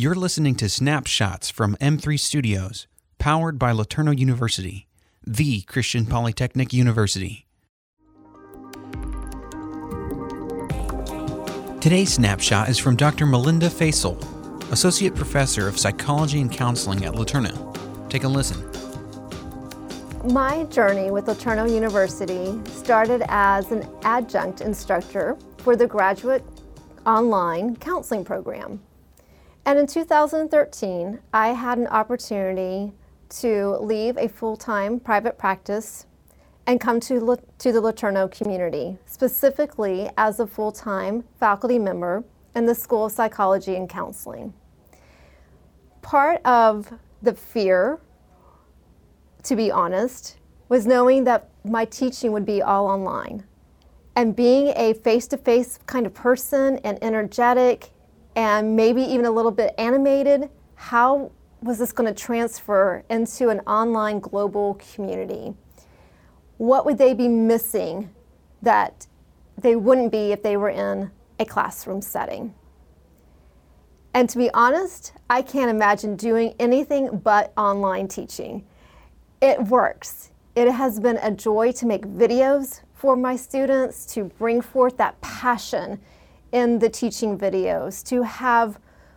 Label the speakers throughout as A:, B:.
A: You're listening to Snapshots from M3 Studios, powered by LeTourneau University, the Christian Polytechnic University. Today's snapshot is from Dr. Melinda Faisal, Associate Professor of Psychology and Counseling at LeTourneau. Take a listen.
B: My journey with LeTourneau University started as an adjunct instructor for the graduate online counseling program. And in 2013, I had an opportunity to leave a full-time private practice and come to the LeTourneau community, specifically as a full-time faculty member in the School of Psychology and Counseling. Part of the fear, to be honest, was knowing that my teaching would be all online. And being a face-to-face kind of person and energetic and maybe even a little bit animated, how was this going to transfer into an online global community? What would they be missing that they wouldn't be if they were in a classroom setting? And to be honest, I can't imagine doing anything but online teaching. It works. It has been a joy to make videos for my students, to bring forth that passion in the teaching videos, to have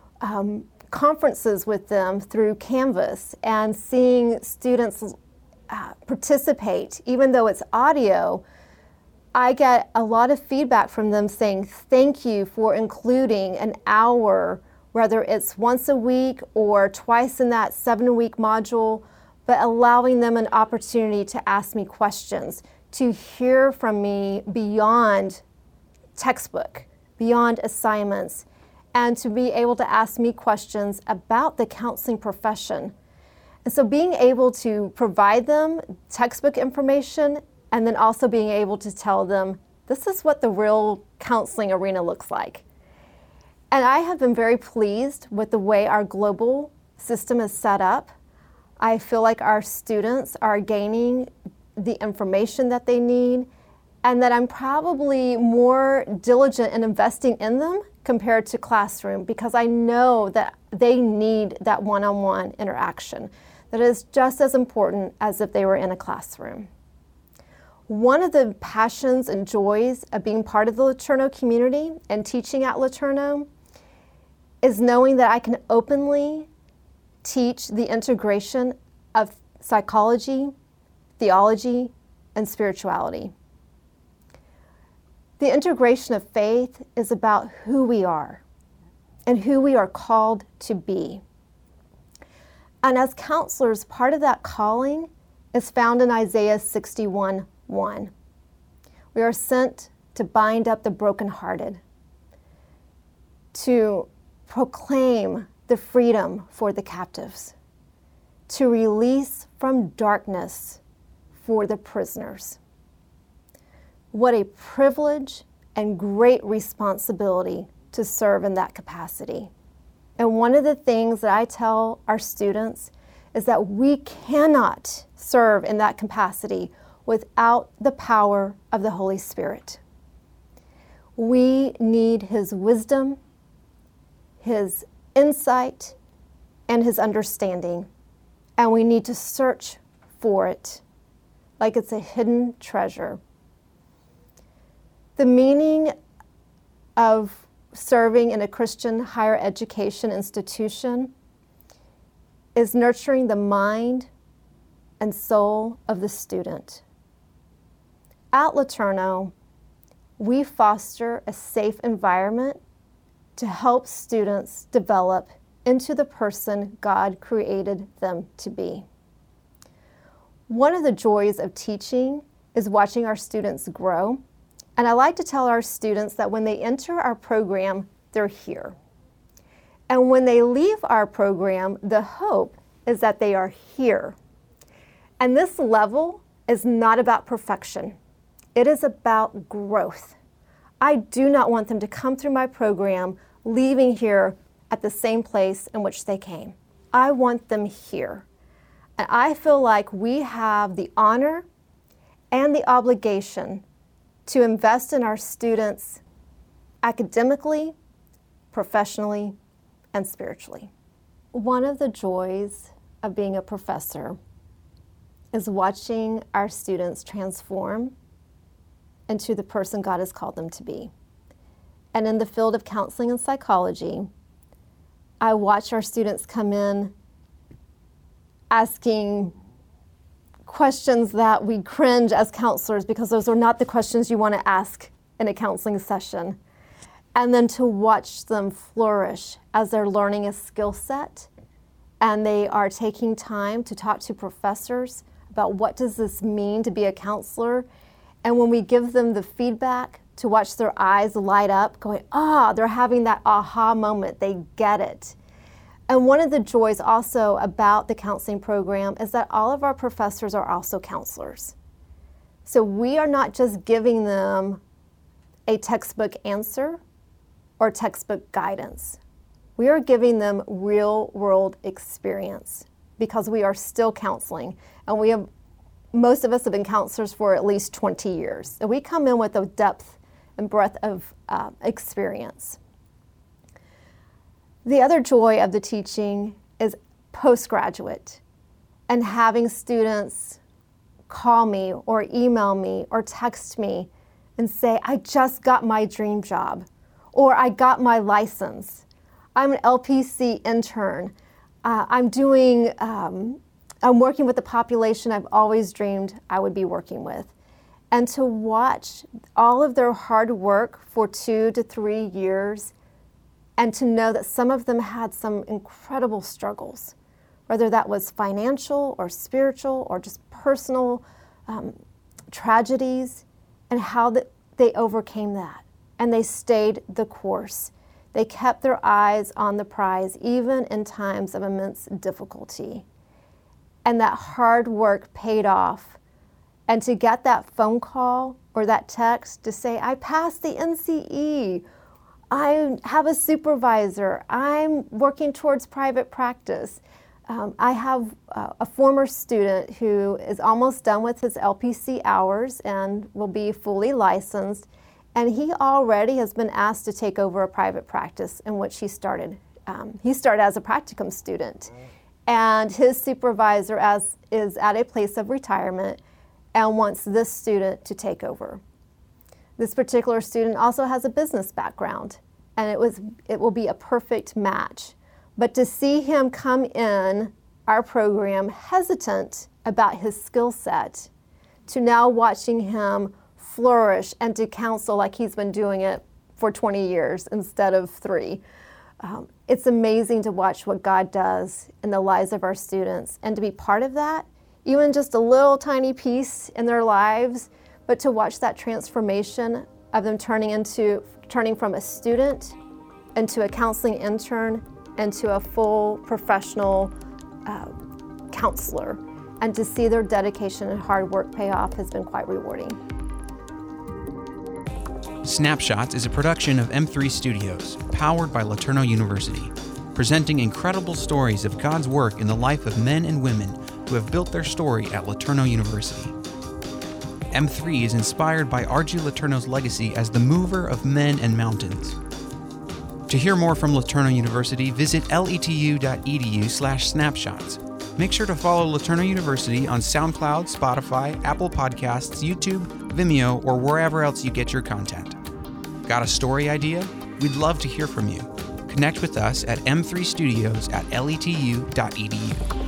B: conferences with them through Canvas and seeing students participate. Even though it's audio, I get a lot of feedback from them saying, thank you for including an hour, whether it's once a week or twice in that 7-week module, but allowing them an opportunity to ask me questions, to hear from me beyond textbook, beyond assignments, and to be able to ask me questions about the counseling profession. And so being able to provide them textbook information and then also being able to tell them, this is what the real counseling arena looks like. And I have been very pleased with the way our global system is set up. I feel like our students are gaining the information that they need, and that I'm probably more diligent in investing in them compared to classroom, because I know that they need that one-on-one interaction that is just as important as if they were in a classroom. One of the passions and joys of being part of the LeTourneau community and teaching at LeTourneau is knowing that I can openly teach the integration of psychology, theology, and spirituality. The integration of faith is about who we are and who we are called to be. And as counselors, part of that calling is found in Isaiah 61:1. We are sent to bind up the brokenhearted, to proclaim the freedom for the captives, to release from darkness for the prisoners. What a privilege and great responsibility to serve in that capacity. And one of the things that I tell our students is that we cannot serve in that capacity without the power of the Holy Spirit. We need His wisdom, His insight, and His understanding. And we need to search for it like it's a hidden treasure. The meaning of serving in a Christian higher education institution is nurturing the mind and soul of the student. At LeTourneau, we foster a safe environment to help students develop into the person God created them to be. One of the joys of teaching is watching our students grow. And I like to tell our students that when they enter our program, they're here. And when they leave our program, the hope is that they are here. And this level is not about perfection. It is about growth. I do not want them to come through my program leaving here at the same place in which they came. I want them here. And I feel like we have the honor and the obligation to invest in our students academically, professionally, and spiritually. One of the joys of being a professor is watching our students transform into the person God has called them to be. And in the field of counseling and psychology, I watch our students come in asking questions that we cringe as counselors because those are not the questions you want to ask in a counseling session. And then to watch them flourish as they're learning a skill set and they are taking time to talk to professors about what does this mean to be a counselor. And when we give them the feedback, to watch their eyes light up, going, they're having that aha moment, they get it. And one of the joys also about the counseling program is that all of our professors are also counselors. So we are not just giving them a textbook answer or textbook guidance. We are giving them real world experience because we are still counseling. And most of us have been counselors for at least 20 years. So we come in with a depth and breadth of experience. The other joy of the teaching is postgraduate and having students call me or email me or text me and say, I just got my dream job, or I got my license. I'm an LPC intern. I'm working with the population I've always dreamed I would be working with. And to watch all of their hard work for 2 to 3 years and to know that some of them had some incredible struggles, whether that was financial or spiritual or just personal tragedies, and how they overcame that. And they stayed the course. They kept their eyes on the prize, even in times of immense difficulty. And that hard work paid off. And to get that phone call or that text to say, I passed the NCE, I have a supervisor, I'm working towards private practice. I have a former student who is almost done with his LPC hours and will be fully licensed, and he already has been asked to take over a private practice in which he started. He started as a practicum student, and his supervisor is at a place of retirement and wants this student to take over. This particular student also has a business background, and it will be a perfect match. But to see him come in our program hesitant about his skill set, to now watching him flourish and to counsel like he's been doing it for 20 years instead of 3. It's amazing to watch what God does in the lives of our students and to be part of that, even just a little tiny piece in their lives, but to watch that transformation of them turning from a student into a counseling intern into a full professional counselor, and to see their dedication and hard work pay off has been quite rewarding.
A: Snapshots is a production of M3 Studios, powered by LeTourneau University, presenting incredible stories of God's work in the life of men and women who have built their story at LeTourneau University. M3 is inspired by R.G. LeTourneau's legacy as the mover of men and mountains. To hear more from LeTourneau University, visit letu.edu/snapshots. Make sure to follow LeTourneau University on SoundCloud, Spotify, Apple Podcasts, YouTube, Vimeo, or wherever else you get your content. Got a story idea? We'd love to hear from you. Connect with us at m3studios@letu.edu.